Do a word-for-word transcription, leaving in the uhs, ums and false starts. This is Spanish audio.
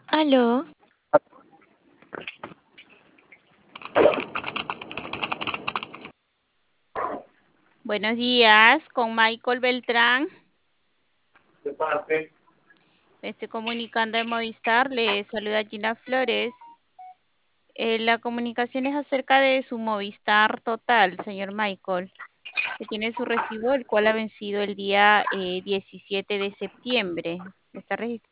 Aló, Buenos días, con Michael Beltrán. de parte. Me estoy comunicando de Movistar. Le saluda Gina Flores. Eh, la comunicación es acerca de su Movistar Total, señor Michael, que tiene su recibo, el cual ha vencido el día eh, diecisiete de septiembre. Lo está registrando.